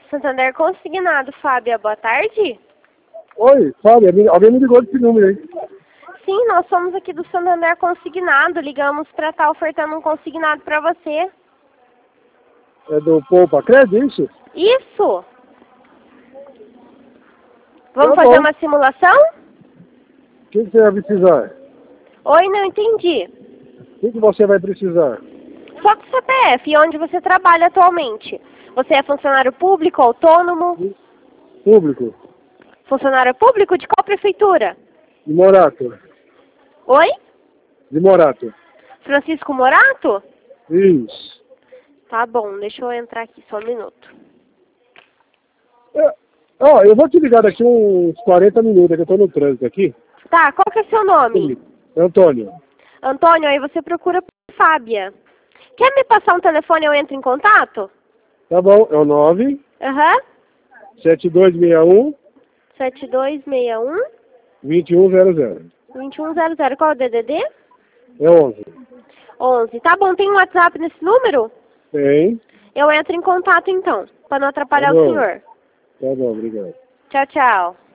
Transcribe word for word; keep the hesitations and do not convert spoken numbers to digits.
Santander Consignado, Fábia, boa tarde. Oi, Fábia, me- alguém me ligou desse número aí. Sim, nós somos aqui do Santander Consignado, ligamos para estar ofertando um consignado para você. É do Poupa Crédito, é isso? Isso! Vamos Tá fazer bom. uma simulação? O que, que você vai precisar? Oi, não entendi. O que, que você vai precisar? Só com o C P F e onde você trabalha atualmente. Você é funcionário público, autônomo? Público. Funcionário público de qual prefeitura? De Morato. Oi? De Morato. Francisco Morato? Isso. Tá bom, deixa eu entrar aqui só um minuto. É, ó, eu vou te ligar daqui uns quarenta minutos, que eu tô no trânsito aqui. Tá, qual que é seu nome? Antônio. Antônio, aí você procura por Fábia. Quer me passar um telefone e eu entro em contato? Tá bom, é o nove Aham. sete dois seis um sete dois seis um, dois um zero zero. dois um zero zero. Qual é o D D D? É onze. onze. Tá bom, tem um WhatsApp nesse número? Tem. Eu entro em contato então, para não atrapalhar Tá o bom. senhor. Tá bom, obrigado. Tchau, tchau.